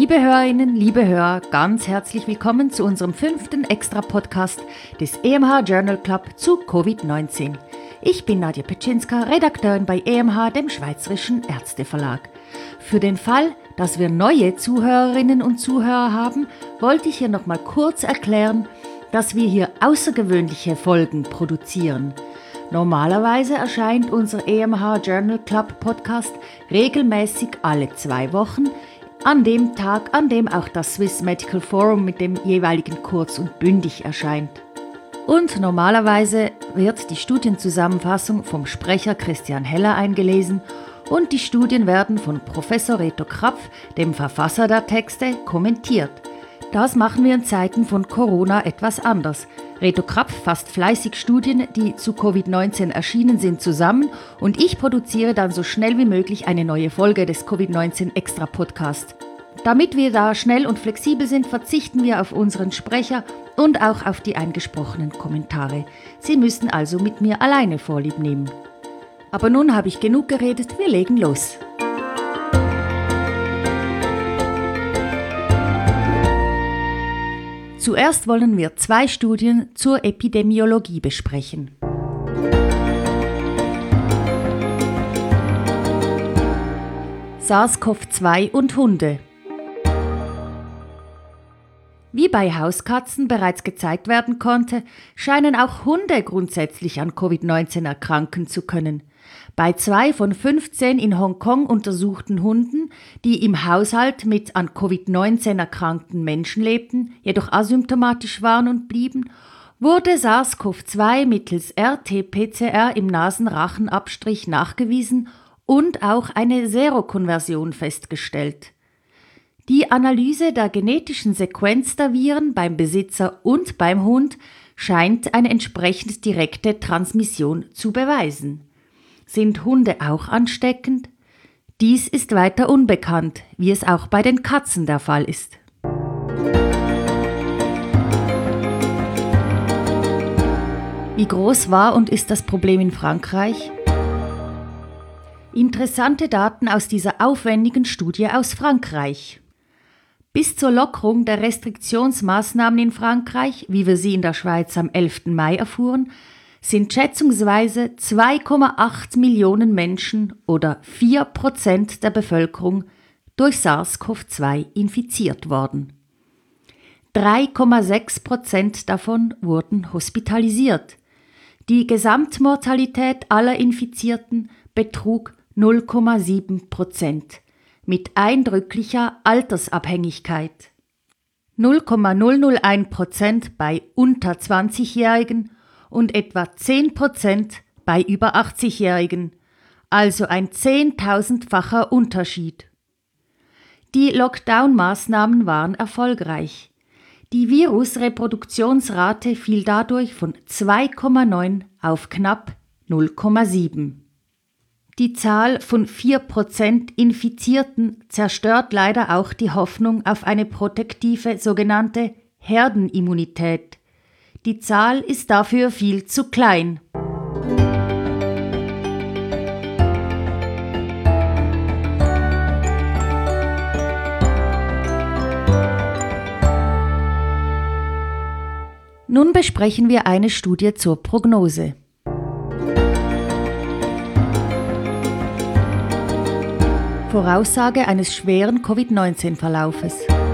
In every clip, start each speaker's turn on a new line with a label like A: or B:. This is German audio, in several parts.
A: Liebe Hörerinnen, liebe Hörer, ganz herzlich willkommen zu unserem 5. Extra-Podcast des EMH Journal Club zu Covid-19. Ich bin Nadja Petschinska, Redakteurin bei EMH, dem Schweizerischen Ärzteverlag. Für den Fall, dass wir neue Zuhörerinnen und Zuhörer haben, wollte ich hier nochmal kurz erklären, dass wir hier außergewöhnliche Folgen produzieren. Normalerweise erscheint unser EMH Journal Club Podcast regelmäßig alle 2 Wochen, an dem Tag, an dem auch das Swiss Medical Forum mit dem jeweiligen kurz und bündig erscheint. Und normalerweise wird die Studienzusammenfassung vom Sprecher Christian Heller eingelesen und die Studien werden von Professor Reto Krapf, dem Verfasser der Texte, kommentiert. Das machen wir in Zeiten von Corona etwas anders. Reto Krapf fasst fleißig Studien, die zu Covid-19 erschienen sind, zusammen und ich produziere dann so schnell wie möglich eine neue Folge des Covid-19 Extra Podcast. Damit wir da schnell und flexibel sind, verzichten wir auf unseren Sprecher und auch auf die eingesprochenen Kommentare. Sie müssen also mit mir alleine Vorlieb nehmen. Aber nun habe ich genug geredet, wir legen los. Zuerst wollen wir 2 Studien zur Epidemiologie besprechen. SARS-CoV-2 und Hunde. Wie bei Hauskatzen bereits gezeigt werden konnte, scheinen auch Hunde grundsätzlich an Covid-19 erkranken zu können. Bei 2 von 15 in Hongkong untersuchten Hunden, die im Haushalt mit an Covid-19 erkrankten Menschen lebten, jedoch asymptomatisch waren und blieben, wurde SARS-CoV-2 mittels RT-PCR im Nasenrachenabstrich nachgewiesen und auch eine Serokonversion festgestellt. Die Analyse der genetischen Sequenz der Viren beim Besitzer und beim Hund scheint eine entsprechend direkte Transmission zu beweisen. Sind Hunde auch ansteckend? Dies ist weiter unbekannt, wie es auch bei den Katzen der Fall ist. Wie groß war und ist das Problem in Frankreich? Interessante Daten aus dieser aufwendigen Studie aus Frankreich. Bis zur Lockerung der Restriktionsmaßnahmen in Frankreich, wie wir sie in der Schweiz am 11. Mai erfuhren, sind schätzungsweise 2,8 Millionen Menschen oder 4% der Bevölkerung durch SARS-CoV-2 infiziert worden. 3,6% davon wurden hospitalisiert. Die Gesamtmortalität aller Infizierten betrug 0,7%, mit eindrücklicher Altersabhängigkeit. 0,001% bei unter 20-Jährigen und etwa 10% bei über 80-Jährigen, also ein 10.000-facher Unterschied. Die Lockdown-Maßnahmen waren erfolgreich. Die Virusreproduktionsrate fiel dadurch von 2,9 auf knapp 0,7. Die Zahl von 4% Infizierten zerstört leider auch die Hoffnung auf eine protektive sogenannte Herdenimmunität. Die Zahl ist dafür viel zu klein. Nun besprechen wir eine Studie zur Prognose. Voraussage eines schweren Covid-19-Verlaufes.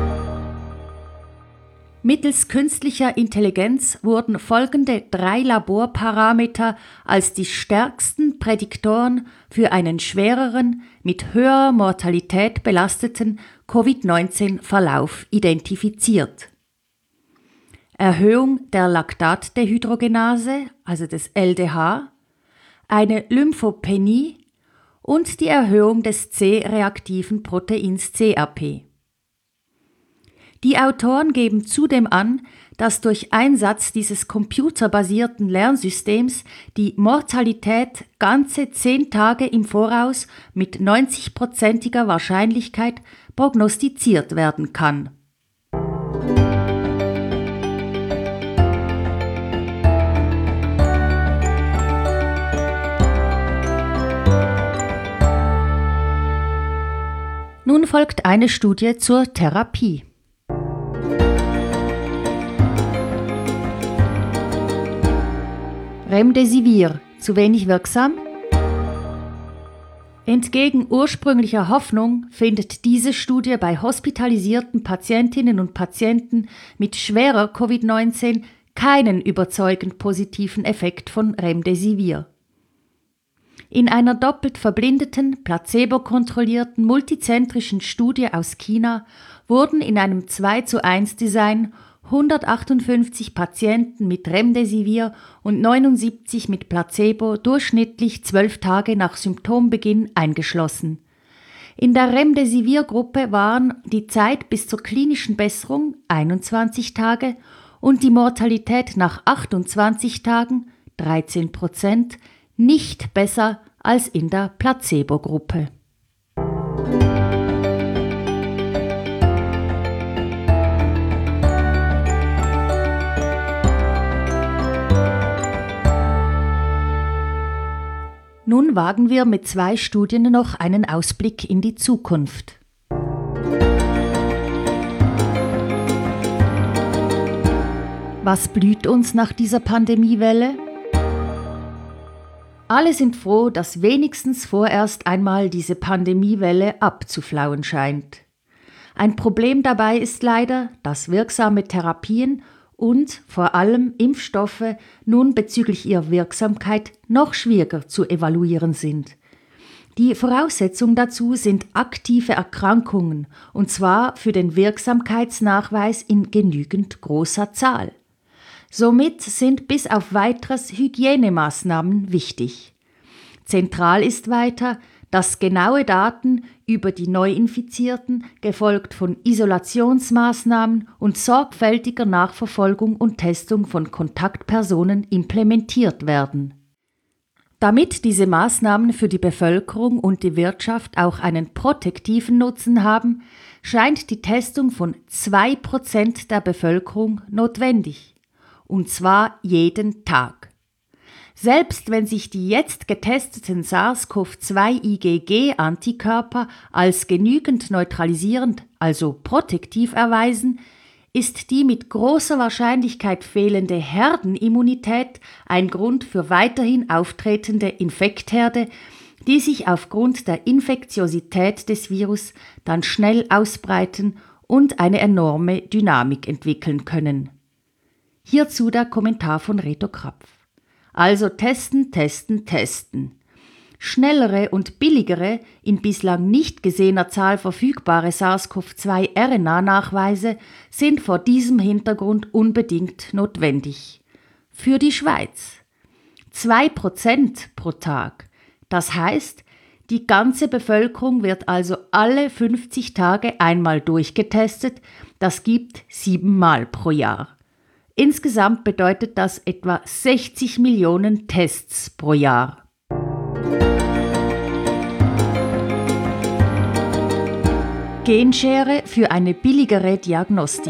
A: Mittels künstlicher Intelligenz wurden folgende 3 Laborparameter als die stärksten Prädiktoren für einen schwereren, mit höherer Mortalität belasteten Covid-19-Verlauf identifiziert. Erhöhung der Laktatdehydrogenase, also des LDH, eine Lymphopenie und die Erhöhung des C-reaktiven Proteins CRP. Die Autoren geben zudem an, dass durch Einsatz dieses computerbasierten Lernsystems die Mortalität ganze 10 Tage im Voraus mit 90%iger Wahrscheinlichkeit prognostiziert werden kann. Nun Nun folgt eine Studie zur Therapie. Remdesivir, zu wenig wirksam? Entgegen ursprünglicher Hoffnung findet diese Studie bei hospitalisierten Patientinnen und Patienten mit schwerer Covid-19 keinen überzeugend positiven Effekt von Remdesivir. In einer doppelt verblindeten, placebo-kontrollierten, multizentrischen Studie aus China wurden in einem 2:1-Design 158 Patienten mit Remdesivir und 79 mit Placebo durchschnittlich 12 Tage nach Symptombeginn eingeschlossen. In der Remdesivir-Gruppe waren die Zeit bis zur klinischen Besserung 21 Tage und die Mortalität nach 28 Tagen 13% nicht besser als in der Placebo-Gruppe. Nun wagen wir mit 2 Studien noch einen Ausblick in die Zukunft. Was blüht uns nach dieser Pandemiewelle? Alle sind froh, dass wenigstens vorerst einmal diese Pandemiewelle abzuflauen scheint. Ein Problem dabei ist leider, dass wirksame Therapien und vor allem Impfstoffe nun bezüglich ihrer Wirksamkeit noch schwieriger zu evaluieren sind. Die Voraussetzung dazu sind aktive Erkrankungen, und zwar für den Wirksamkeitsnachweis in genügend großer Zahl. Somit sind bis auf weiteres Hygienemaßnahmen wichtig. Zentral ist weiter, dass genaue Daten über die Neuinfizierten, gefolgt von Isolationsmaßnahmen und sorgfältiger Nachverfolgung und Testung von Kontaktpersonen implementiert werden. Damit diese Maßnahmen für die Bevölkerung und die Wirtschaft auch einen protektiven Nutzen haben, scheint die Testung von 2% der Bevölkerung notwendig. Und zwar jeden Tag. Selbst wenn sich die jetzt getesteten SARS-CoV-2-IgG-Antikörper als genügend neutralisierend, also protektiv erweisen, ist die mit großer Wahrscheinlichkeit fehlende Herdenimmunität ein Grund für weiterhin auftretende Infektherde, die sich aufgrund der Infektiosität des Virus dann schnell ausbreiten und eine enorme Dynamik entwickeln können. Hierzu der Kommentar von Reto Krapf. Also testen, testen, testen. Schnellere und billigere, in bislang nicht gesehener Zahl verfügbare SARS-CoV-2-RNA-Nachweise sind vor diesem Hintergrund unbedingt notwendig. Für die Schweiz 2% pro Tag. Das heißt, die ganze Bevölkerung wird also alle 50 Tage einmal durchgetestet, das gibt 7 Mal pro Jahr. Insgesamt bedeutet das etwa 60 Millionen Tests pro Jahr. Genschere für eine billigere Diagnostik.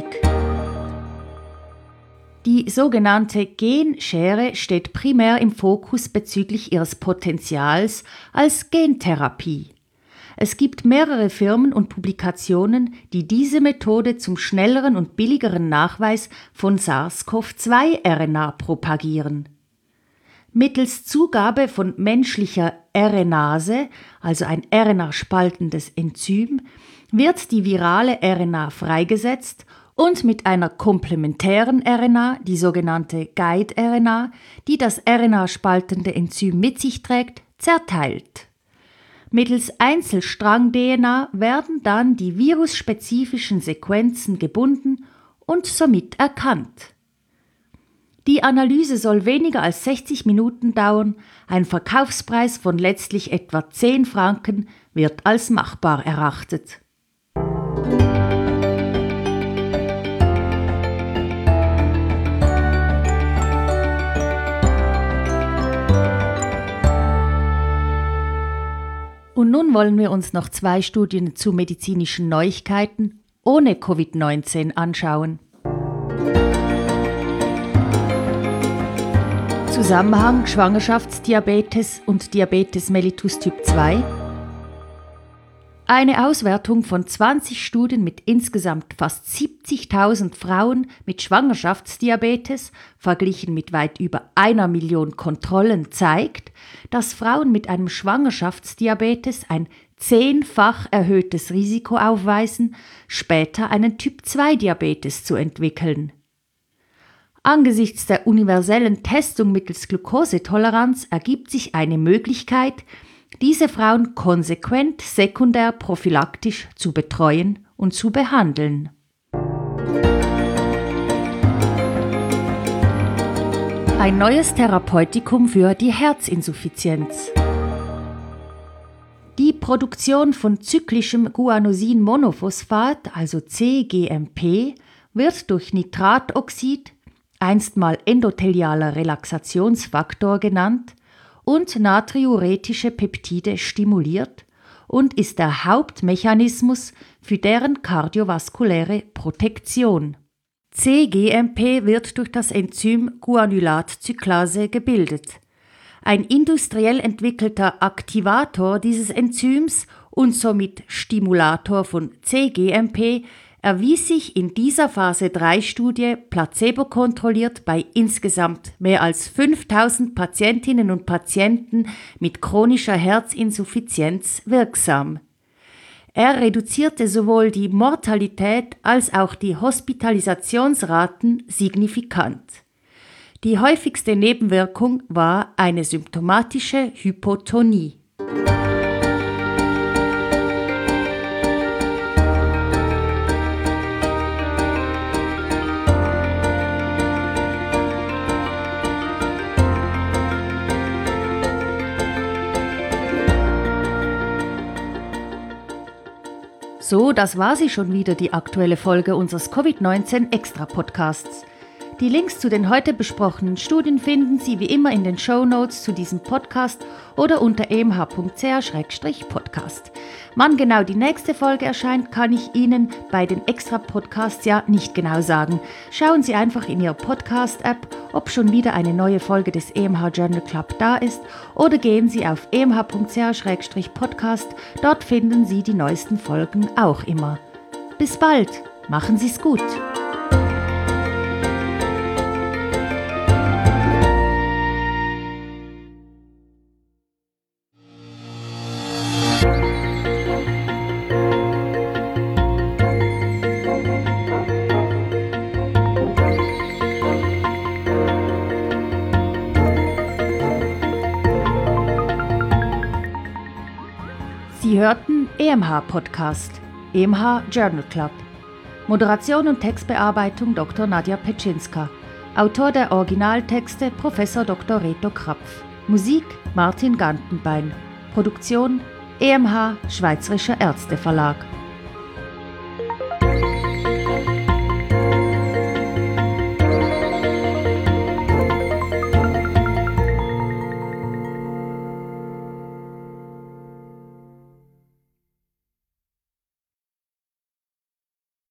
A: Die sogenannte Genschere steht primär im Fokus bezüglich ihres Potenzials als Gentherapie. Es gibt mehrere Firmen und Publikationen, die diese Methode zum schnelleren und billigeren Nachweis von SARS-CoV-2-RNA propagieren. Mittels Zugabe von menschlicher RNase, also ein RNA-spaltendes Enzym, wird die virale RNA freigesetzt und mit einer komplementären RNA, die sogenannte Guide-RNA, die das RNA-spaltende Enzym mit sich trägt, zerteilt. Mittels Einzelstrang-DNA werden dann die virusspezifischen Sequenzen gebunden und somit erkannt. Die Analyse soll weniger als 60 Minuten dauern, ein Verkaufspreis von letztlich etwa 10 Franken wird als machbar erachtet. Und nun wollen wir uns noch 2 Studien zu medizinischen Neuigkeiten ohne Covid-19 anschauen. Zusammenhang Schwangerschaftsdiabetes und Diabetes mellitus Typ 2. Eine Auswertung von 20 Studien mit insgesamt fast 70.000 Frauen mit Schwangerschaftsdiabetes, verglichen mit weit über 1 Million Kontrollen, zeigt, dass Frauen mit einem Schwangerschaftsdiabetes ein 10-fach erhöhtes Risiko aufweisen, später einen Typ-2-Diabetes zu entwickeln. Angesichts der universellen Testung mittels Glukosetoleranz ergibt sich eine Möglichkeit, diese Frauen konsequent sekundär prophylaktisch zu betreuen und zu behandeln. Ein neues Therapeutikum für die Herzinsuffizienz. Die Produktion von zyklischem Guanosin-Monophosphat, also cGMP, wird durch Nitratoxid, einstmal endothelialer Relaxationsfaktor genannt, und natriuretische Peptide stimuliert und ist der Hauptmechanismus für deren kardiovaskuläre Protektion. cGMP wird durch das Enzym Guanylat-Cyclase gebildet. Ein industriell entwickelter Aktivator dieses Enzyms und somit Stimulator von cGMP erwies sich in dieser Phase-3-Studie placebo-kontrolliert bei insgesamt mehr als 5.000 Patientinnen und Patienten mit chronischer Herzinsuffizienz wirksam. Er reduzierte sowohl die Mortalität als auch die Hospitalisationsraten signifikant. Die häufigste Nebenwirkung war eine symptomatische Hypotonie. So, das war sie schon wieder, die aktuelle Folge unseres Covid-19-Extra-Podcasts. Die Links zu den heute besprochenen Studien finden Sie wie immer in den Shownotes zu diesem Podcast oder unter emh.ch/podcast. Wann genau die nächste Folge erscheint, kann ich Ihnen bei den Extra-Podcasts ja nicht genau sagen. Schauen Sie einfach in Ihrer Podcast-App, ob schon wieder eine neue Folge des EMH Journal Club da ist, oder gehen Sie auf emh.ch/podcast. Dort finden Sie die neuesten Folgen auch immer. Bis bald, machen Sie es gut! Sie hörten EMH Podcast, EMH Journal Club. Moderation und Textbearbeitung Dr. Nadja Petschinska. Autor der Originaltexte Prof. Dr. Reto Krapf. Musik Martin Gantenbein. Produktion EMH Schweizerischer Ärzteverlag.